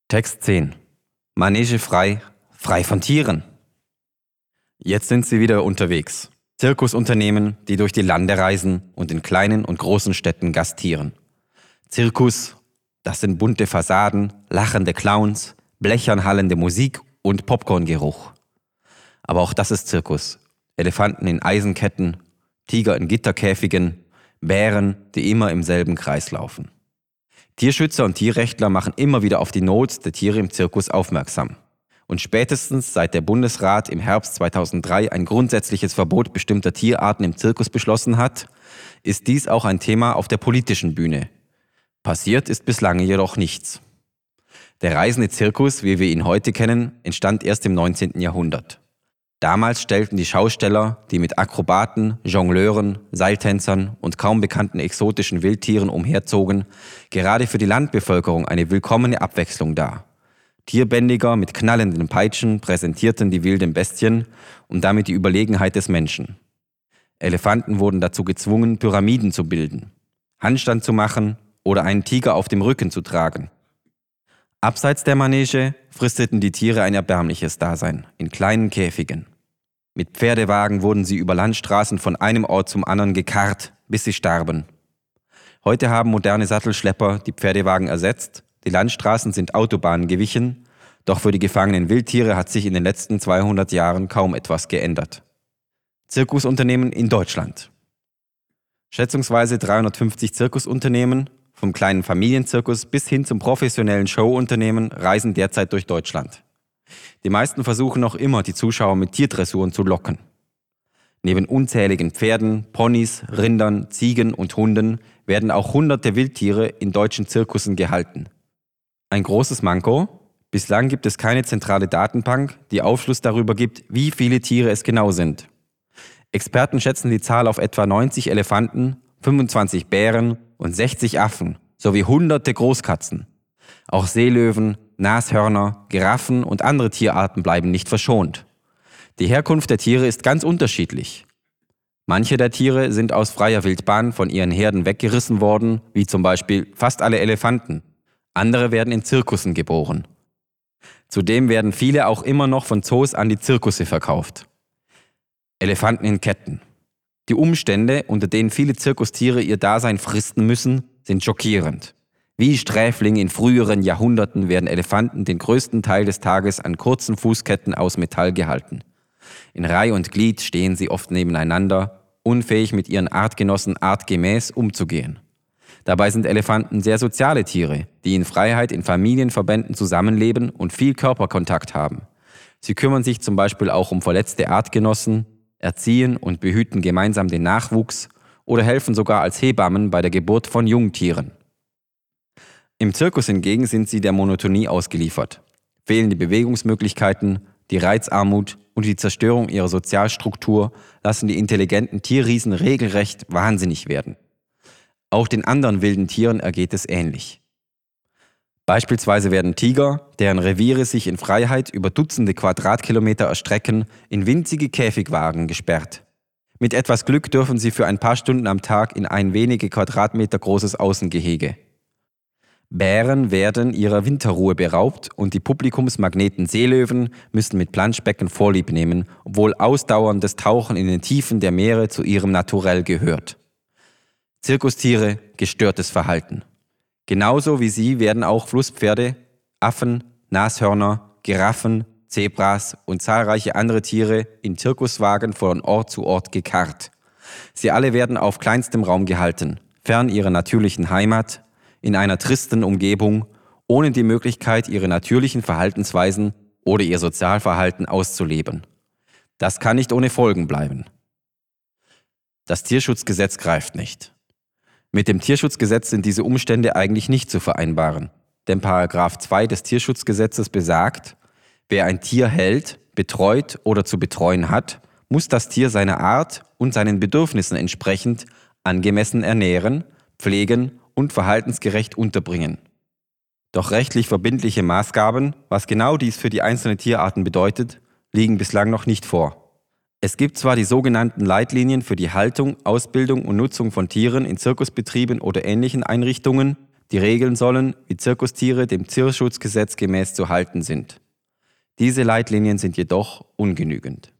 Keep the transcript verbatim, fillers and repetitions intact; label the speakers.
Speaker 1: Text zehn. Manege frei, frei von Tieren. Jetzt sind sie wieder unterwegs. Zirkusunternehmen, die durch die Lande reisen und in kleinen und großen Städten gastieren. Zirkus, das sind bunte Fassaden, lachende Clowns, blechern hallende Musik und Popcorngeruch. Aber auch das ist Zirkus. Elefanten in Eisenketten, Tiger in Gitterkäfigen, Bären, die immer im selben Kreis laufen. Tierschützer und Tierrechtler machen immer wieder auf die Not der Tiere im Zirkus aufmerksam. Und spätestens seit der Bundesrat im Herbst zweitausenddrei ein grundsätzliches Verbot bestimmter Tierarten im Zirkus beschlossen hat, ist dies auch ein Thema auf der politischen Bühne. Passiert ist bislang jedoch nichts. Der reisende Zirkus, wie wir ihn heute kennen, entstand erst im neunzehnten Jahrhundert. Damals stellten die Schausteller, die mit Akrobaten, Jongleuren, Seiltänzern und kaum bekannten exotischen Wildtieren umherzogen, gerade für die Landbevölkerung eine willkommene Abwechslung dar. Tierbändiger mit knallenden Peitschen präsentierten die wilden Bestien und damit die Überlegenheit des Menschen. Elefanten wurden dazu gezwungen, Pyramiden zu bilden, Handstand zu machen oder einen Tiger auf dem Rücken zu tragen. Abseits der Manege fristeten die Tiere ein erbärmliches Dasein, in kleinen Käfigen. Mit Pferdewagen wurden sie über Landstraßen von einem Ort zum anderen gekarrt, bis sie starben. Heute haben moderne Sattelschlepper die Pferdewagen ersetzt, die Landstraßen sind Autobahnen gewichen, doch für die gefangenen Wildtiere hat sich in den letzten zweihundert Jahren kaum etwas geändert. Zirkusunternehmen in Deutschland. Schätzungsweise dreihundertfünfzig Zirkusunternehmen, vom kleinen Familienzirkus bis hin zum professionellen Showunternehmen, reisen derzeit durch Deutschland. Die meisten versuchen noch immer, die Zuschauer mit Tierdressuren zu locken. Neben unzähligen Pferden, Ponys, Rindern, Ziegen und Hunden werden auch hunderte Wildtiere in deutschen Zirkussen gehalten. Ein großes Manko: bislang gibt es keine zentrale Datenbank, die Aufschluss darüber gibt, wie viele Tiere es genau sind. Experten schätzen die Zahl auf etwa neunzig Elefanten, fünfundzwanzig Bären und sechzig Affen sowie hunderte Großkatzen. Auch Seelöwen, Nashörner, Giraffen und andere Tierarten bleiben nicht verschont. Die Herkunft der Tiere ist ganz unterschiedlich. Manche der Tiere sind aus freier Wildbahn von ihren Herden weggerissen worden, wie zum Beispiel fast alle Elefanten. Andere werden in Zirkussen geboren. Zudem werden viele auch immer noch von Zoos an die Zirkusse verkauft. Elefanten in Ketten. Die Umstände, unter denen viele Zirkustiere ihr Dasein fristen müssen, sind schockierend. Wie Sträflinge in früheren Jahrhunderten werden Elefanten den größten Teil des Tages an kurzen Fußketten aus Metall gehalten. In Reih und Glied stehen sie oft nebeneinander, unfähig mit ihren Artgenossen artgemäß umzugehen. Dabei sind Elefanten sehr soziale Tiere, die in Freiheit in Familienverbänden zusammenleben und viel Körperkontakt haben. Sie kümmern sich zum Beispiel auch um verletzte Artgenossen, erziehen und behüten gemeinsam den Nachwuchs oder helfen sogar als Hebammen bei der Geburt von Jungtieren. Im Zirkus hingegen sind sie der Monotonie ausgeliefert. Fehlende Bewegungsmöglichkeiten, die Reizarmut und die Zerstörung ihrer Sozialstruktur lassen die intelligenten Tierriesen regelrecht wahnsinnig werden. Auch den anderen wilden Tieren ergeht es ähnlich. Beispielsweise werden Tiger, deren Reviere sich in Freiheit über Dutzende Quadratkilometer erstrecken, in winzige Käfigwagen gesperrt. Mit etwas Glück dürfen sie für ein paar Stunden am Tag in ein wenige Quadratmeter großes Außengehege. Bären werden ihrer Winterruhe beraubt und die Publikumsmagneten Seelöwen müssen mit Planschbecken Vorlieb nehmen, obwohl ausdauerndes Tauchen in den Tiefen der Meere zu ihrem Naturell gehört. Zirkustiere, gestörtes Verhalten. Genauso wie sie werden auch Flusspferde, Affen, Nashörner, Giraffen, Zebras und zahlreiche andere Tiere in Zirkuswagen von Ort zu Ort gekarrt. Sie alle werden auf kleinstem Raum gehalten, fern ihrer natürlichen Heimat, in einer tristen Umgebung, ohne die Möglichkeit, ihre natürlichen Verhaltensweisen oder ihr Sozialverhalten auszuleben. Das kann nicht ohne Folgen bleiben. Das Tierschutzgesetz greift nicht. Mit dem Tierschutzgesetz sind diese Umstände eigentlich nicht zu vereinbaren, denn Paragraph zwei des Tierschutzgesetzes besagt: Wer ein Tier hält, betreut oder zu betreuen hat, muss das Tier seiner Art und seinen Bedürfnissen entsprechend angemessen ernähren, pflegen und verhaltensgerecht unterbringen. Doch rechtlich verbindliche Maßgaben, was genau dies für die einzelnen Tierarten bedeutet, liegen bislang noch nicht vor. Es gibt zwar die sogenannten Leitlinien für die Haltung, Ausbildung und Nutzung von Tieren in Zirkusbetrieben oder ähnlichen Einrichtungen, Die Regeln sollen, wie Zirkustiere dem Tierschutzgesetz gemäß zu halten sind. Diese Leitlinien sind jedoch ungenügend.